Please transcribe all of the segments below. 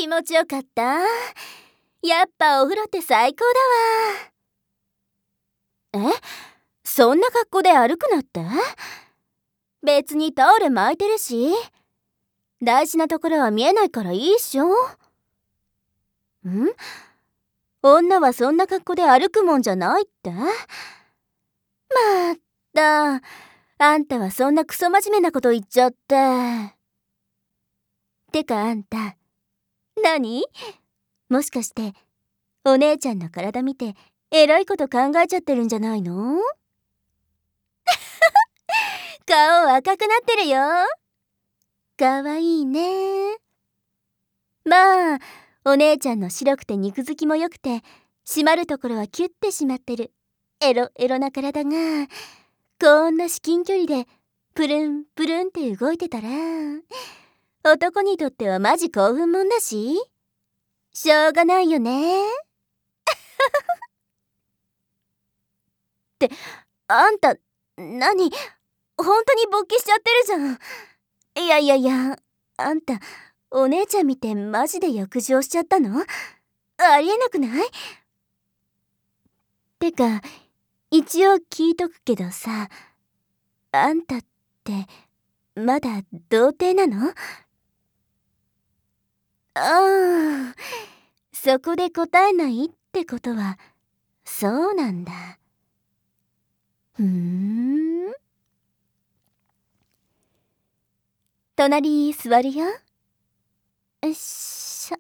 気持ちよかった。やっぱお風呂って最高だわ。そんな格好で歩くなって？別にタオル巻いてるし、大事なところは見えないからいいっしょ。女はそんな格好で歩くもんじゃないって？まったあんたはそんなクソ真面目なこと言っちゃって。てかあんた、何？もしかしてお姉ちゃんの体見てエロいこと考えちゃってるんじゃないの？顔赤くなってるよ。かわいいね。まあお姉ちゃんの白くて肉付きも良くて締まるところはキュッて締まってるエロエロな体がこんな至近距離でプルンプルンって動いてたら男にとってはマジ興奮もんだししょうがないよね。ってあんた何本当に勃起しちゃってるじゃん。いやあんたお姉ちゃん見てマジで欲情しちゃったの？ありえなくない？てか一応聞いとくけどさ、あんたってまだ童貞なの？ああ、そこで答えないってことはそうなんだ。隣座るよ。よっしょ。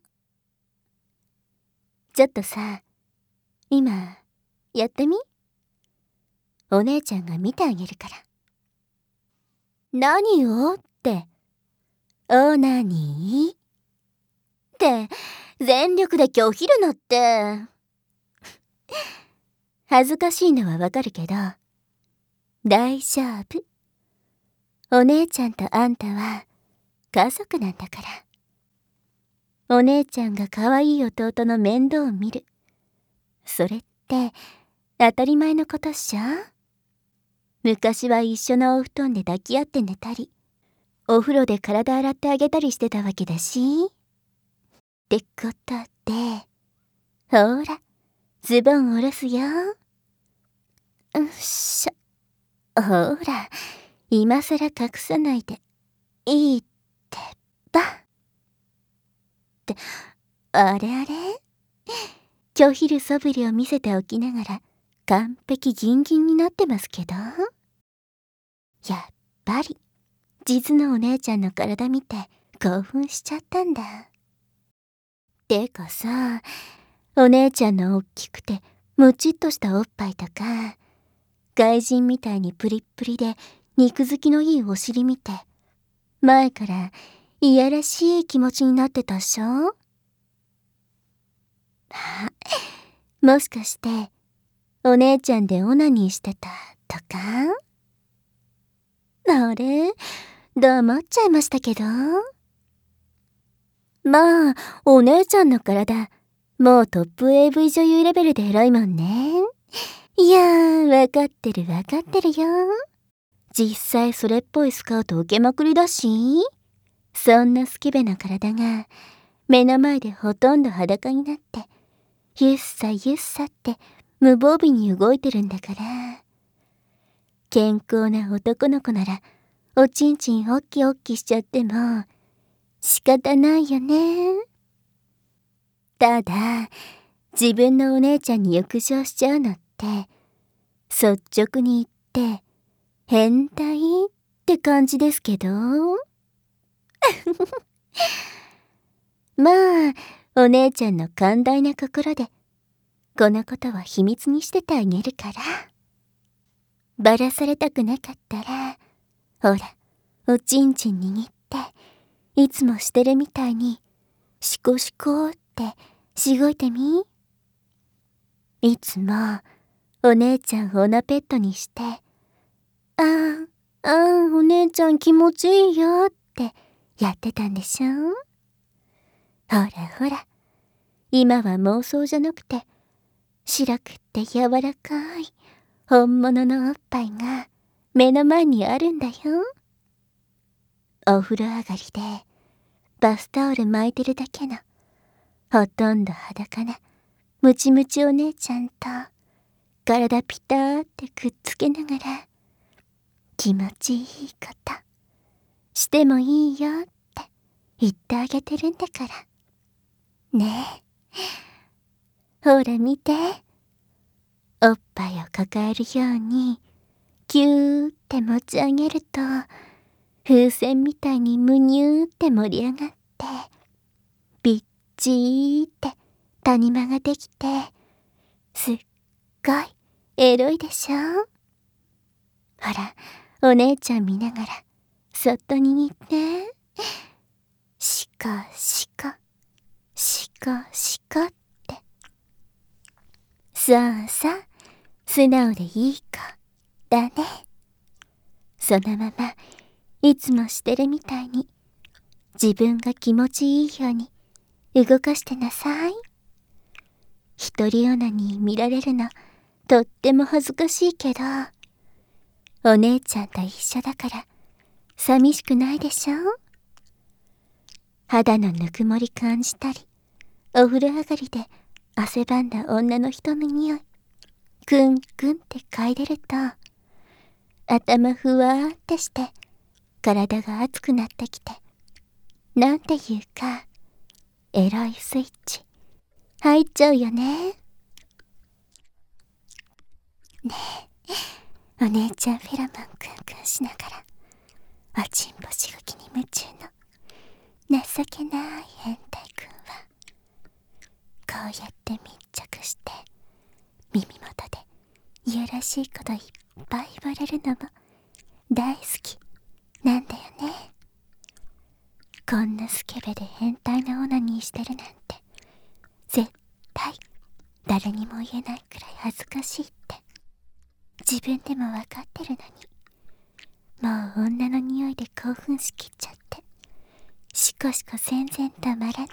ちょっとさ、今やってみ？お姉ちゃんが見てあげるから。何をって、オナニーって全力で拒否るなって。恥ずかしいのはわかるけど大丈夫。お姉ちゃんとあんたは家族なんだから。お姉ちゃんが可愛い弟の面倒を見る、それって当たり前のことっしょ。昔は一緒のお布団で抱き合って寝たり、お風呂で体洗ってあげたりしてたわけだし。ってことで、ほらズボン下ろすよ。うっしょ。ほら今さら隠さないでいいってば。ってあれ拒否る素振りを見せておきながら完璧ギンギンになってますけど、やっぱり実のお姉ちゃんの体見て興奮しちゃったんだ。てかさ、お姉ちゃんのおっきくてムチっとしたおっぱいとか、外人みたいにプリップリで肉付きのいいお尻見て前からいやらしい気持ちになってたっしょ。もしかしてお姉ちゃんでオナニーしてたとか？あれ黙っちゃいましたけど。まあお姉ちゃんの体もうトップ AV 女優レベルでエロいもんね。いやー、わかってるよ。実際それっぽいスカウト受けまくりだし、そんなスケベな体が目の前でほとんど裸になってゆっさって無防備に動いてるんだから、健康な男の子ならおちんちんおっきしちゃっても仕方ないよね。ただ自分のお姉ちゃんに欲情しちゃうのって率直に言って変態って感じですけど。まあお姉ちゃんの寛大な心でこのことは秘密にしててあげるから。バラされたくなかったらほらおちんちん握っていつもしてるみたいにシコシコってしごいてみ。いつもお姉ちゃんをオナペットにしてお姉ちゃん気持ちいいよってやってたんでしょ。ほら今は妄想じゃなくて白くって柔らかい本物のおっぱいが目の前にあるんだよ。お風呂上がりでバスタオル巻いてるだけのほとんど裸なムチムチお姉ちゃんと体ピターってくっつけながら、気持ちいいことしてもいいよって言ってあげてるんだから。ねえ、ほら見て。おっぱいを抱えるようにキューって持ち上げると、風船みたいにむにゅーって盛り上がって、びっちーって谷間ができて、すっごいエロいでしょ。ほら、お姉ちゃん見ながらそっと握って、シコシコシコシコって。そうそう、素直でいい子だね。そのままいつもしてるみたいに自分が気持ちいいように動かしてなさい。一人オナニー見られるのとっても恥ずかしいけど、お姉ちゃんと一緒だから寂しくないでしょ。肌のぬくもり感じたり、お風呂上がりで汗ばんだ女の人の匂いクンクンって嗅いでると、頭ふわーってして体が熱くなってきて、なんていうかエロいスイッチ入っちゃうよね。ねえ、お姉ちゃんフェロモンクンクンしながらおちんぽしごきに夢中の情けない変態くんは、こうやって密着して耳元でいやらしいこといっぱい言われるのも大好きなんだよね。こんなスケベで変態なオナニーしてるなんて絶対誰にも言えないくらい恥ずかしいって自分でも分かってるのに、もう女の匂いで興奮しきっちゃって、しこしこ全然たまらない。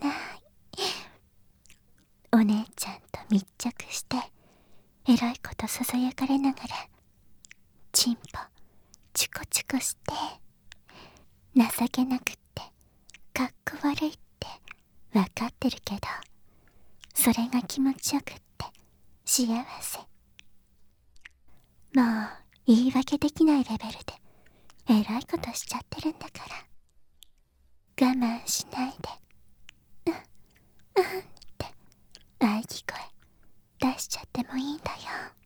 お姉ちゃんと密着してエロいことささやかれながらチンポチコチコして、情けなくってかっこ悪いって分かってるけど、それが気持ちよくって幸せ。もう言い訳できないレベルでえらいことしちゃってるんだから、我慢しないでって喘ぎ声出しちゃってもいいんだよ。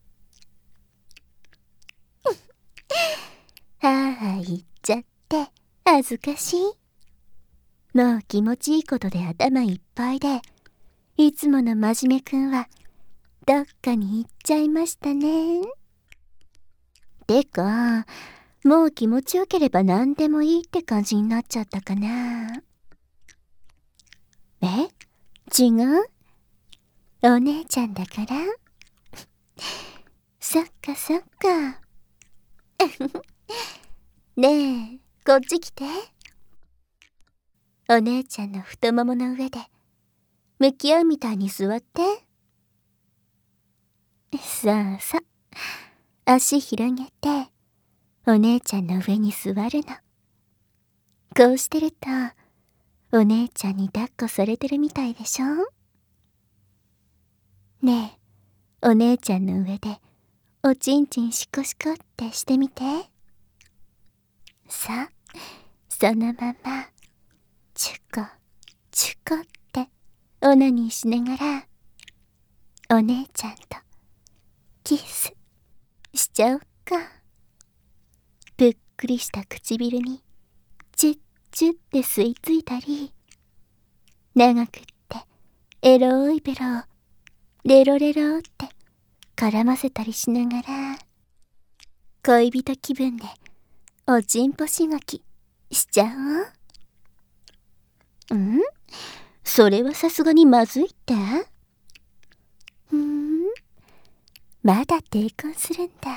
はあ、言っちゃって恥ずかしい。もう気持ちいいことで頭いっぱいで、いつもの真面目くんはどっかに行っちゃいましたね。てか、もう気持ちよければ何でもいいって感じになっちゃったかな。違う？お姉ちゃんだからそっかそっかねえ、こっち来て。お姉ちゃんの太ももの上で向き合うみたいに座って。さあさ、足広げてお姉ちゃんの上に座るの。こうしてるとお姉ちゃんに抱っこされてるみたいでしょ。ねえ、お姉ちゃんの上でおちんちんシコシコってしてみて。さあ、そのままチュコチュコってオナニーしながらお姉ちゃんとキスしちゃおっか。ぷっくりした唇にチュッチュッって吸い付いたり、長くってエロいベロをレロレロって絡ませたりしながら、恋人気分でおちんぽしごきしちゃおう。それはさすがにまずいって？まだ抵抗するんだ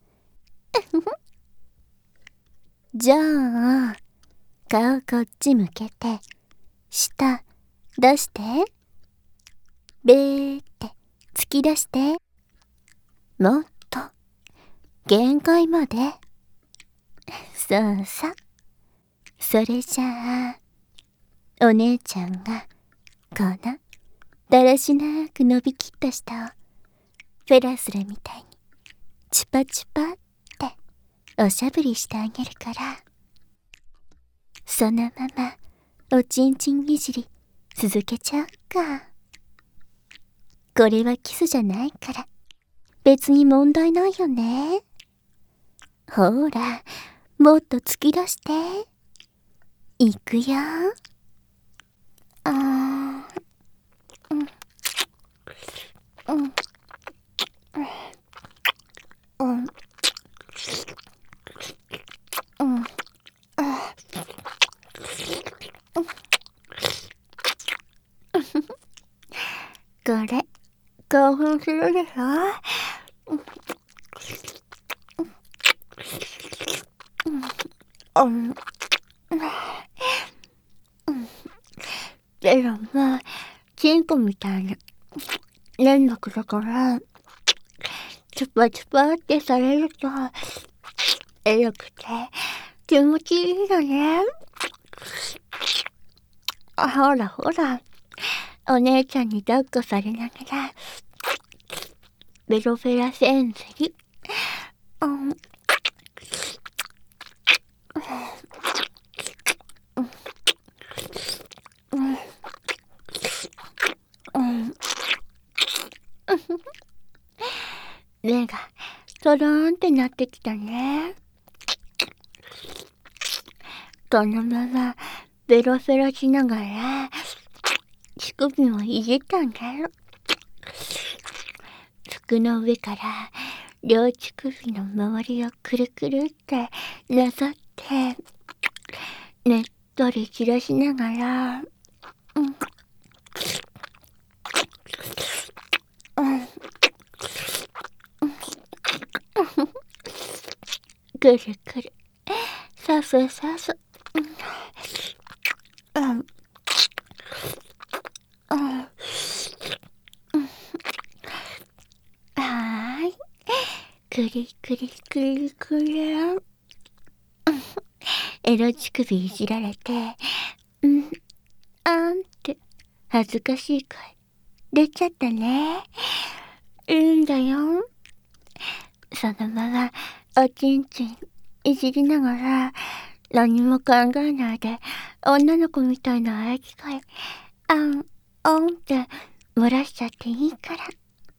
じゃあ顔こっち向けて舌出して、べーって突き出して、もっと限界まで。そうそう、それじゃあお姉ちゃんがこのだらしなく伸びきった舌をフェラスラみたいにチュパチュパっておしゃぶりしてあげるから、そのままおちんちんいじり続けちゃうか。これはキスじゃないから別に問題ないよね。ほら、もっと突き出して。いくよ。うん。これ、興奮するでしょ。でもまあ、チンコみたいな粘膜だから、チュパチュパってされると、エロくて気持ちいいよね。ほらほら、お姉ちゃんに抱っこされながら、ベロベラセンスに、目がトローンってなってきたね。このままベロベロしながら乳首をいじったんだよ。服の上から両乳首の周りをくるくるってなさってねっとり散らしながら、くるくるさすさす、はーい、くりくりくりくり、エロ乳首いじられて、あんって恥ずかしい声出ちゃったね。いいんだよ。そのままおちんちんいじりながら何も考えないで女の子みたいな喘ぎ声あんって漏らしちゃっていいから。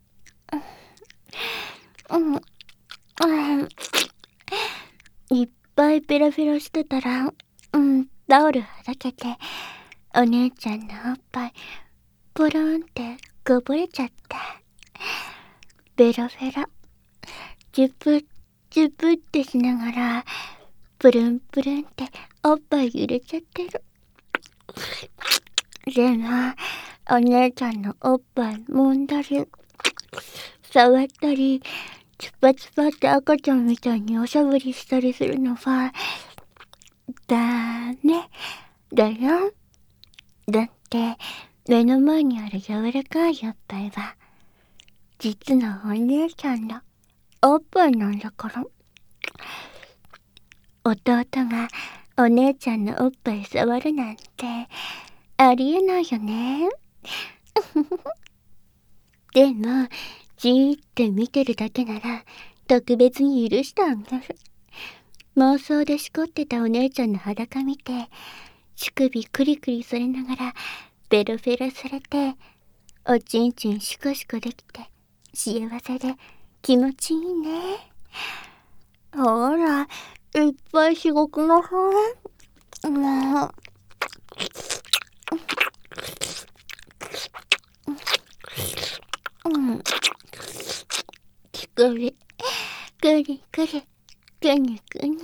いっぱいペラペラしてたらタオルはだけてお姉ちゃんのおっぱいポロンってこぼれちゃった。ベロベロジュプジュプってしながらプルンプルンっておっぱい揺れちゃってる。でもお姉ちゃんのおっぱい揉んだり触ったりチュパチュパって赤ちゃんみたいにおしゃぶりしたりするのはダメだよ。だって目の前にある柔らかいおっぱいは実のお姉ちゃんのおっぱいなんだから。弟がお姉ちゃんのおっぱい触るなんてありえないよね。でもじーって見てるだけなら特別に許してあげる。妄想でしこってたお姉ちゃんの裸見て乳首クリクリされながらベロベロされておちんちんシコシコできて幸せで気持ちいいね。ほらいっぱいしごくなさい。もうくりくりくりくにくに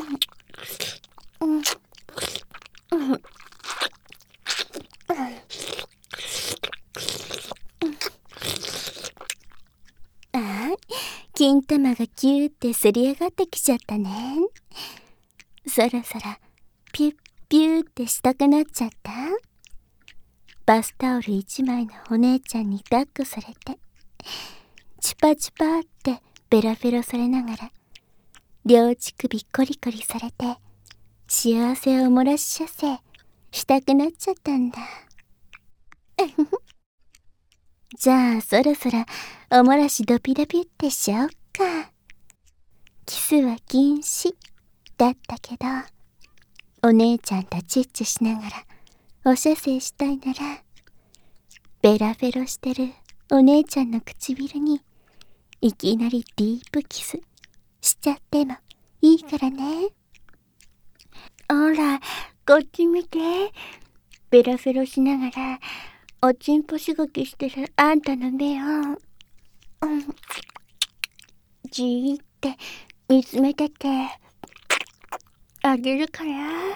金玉がキューってすり上がってきちゃったね。そろそろピュッピューってしたくなっちゃった。バスタオル一枚のお姉ちゃんに抱っこされてチュパチュパってベラベラされながら両乳首コリコリされて幸せを漏らし射精したくなっちゃったんだ。 じゃあそろそろおもらしドピドピってしよっか。キスは禁止だったけど、お姉ちゃんとチッチしながらおしゃせいしたいなら、ベラフェロしてるお姉ちゃんの唇にいきなりディープキスしちゃってもいいからね。ほら、こっち見て。ベラフェロしながらおちんぽしごきしてるあんたの目を、じーって見つめててあげるから。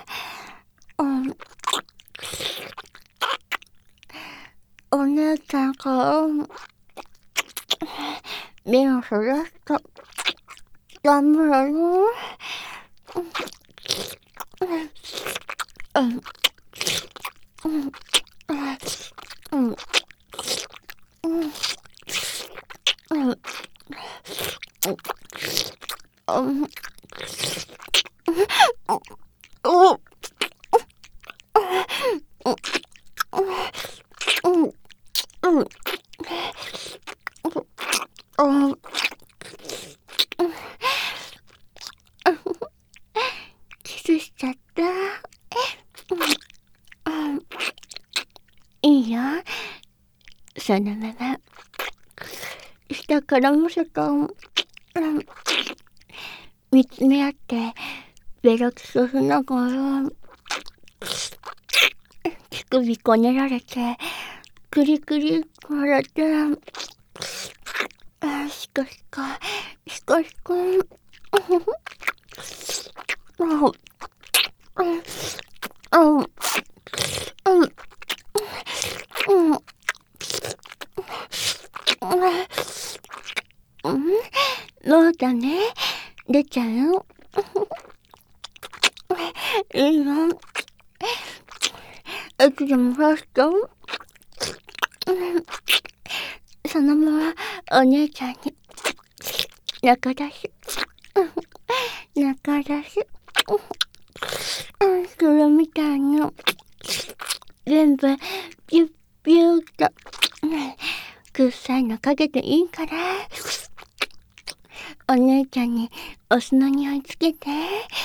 お姉ちゃんから目をそらすとダメだよ。キスしちゃった。いいよ、そのまま下からもせた見つめ合ってベロキスしながら乳首こねられてクリクリ笑って、シコシコシコシコもうだね、出ちゃうよ。いいよ、いつでもファースト。そのままお姉ちゃんに中出し中出しそれみたいの全部ピュッピュッと臭いのかけていいから、お姉ちゃんにお酢の匂いつけて、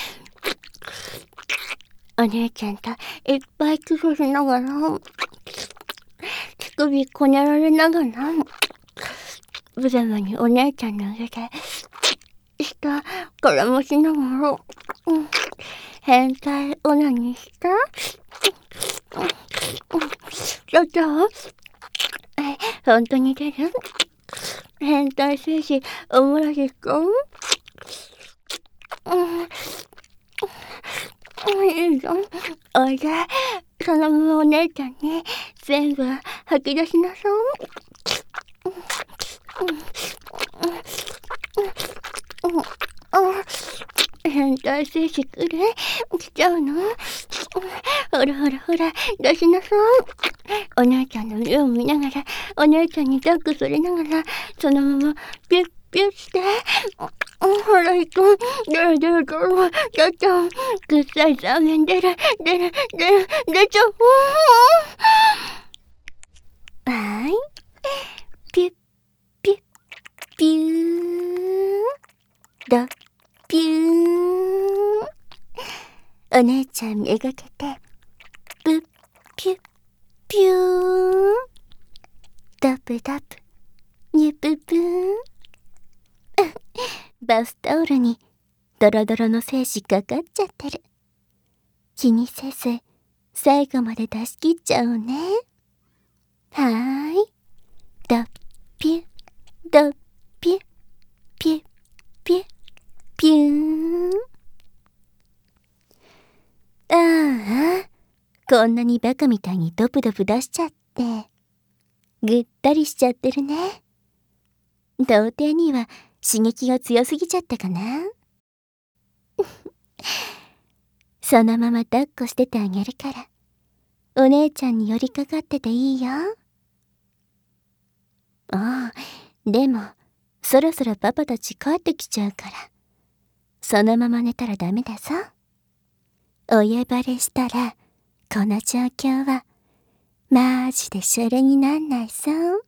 お姉ちゃんといっぱいキスしながら乳首こねられながら無様にお姉ちゃんの上で下からもしながら変態オナニーした。ちょっと本当に出る変態精子おもらしか。いいぞ、おいで、そのままお姉ちゃんに全部吐き出しなさい。変態精子くれ来ちゃうの。ほらほらほら出しなさい。お姉ちゃんの目を見ながらお姉ちゃんに抱っこされながらそのままピュッピュッして、ほら行く、出る出る出る出ちゃう、臭いラーメン出る出る出る出ちゃう。はい、ピュッピュッピュードピュー。お姉ちゃんめがけてプッピュッピュードプドプニュププー。バスタオルにドロドロの精子かかっちゃってる。気にせず最後まで出し切っちゃおうね。はーい、ドピュドピュピュピュピューン。ああ、こんなにバカみたいにドプドプ出しちゃってぐったりしちゃってるね。童貞には刺激が強すぎちゃったかな。そのまま抱っこしててあげるからお姉ちゃんに寄りかかってていいよ。ああ、でもそろそろパパたち帰ってきちゃうからそのまま寝たらダメだぞ。親バレしたらこの状況はマジでシャレになんないさ。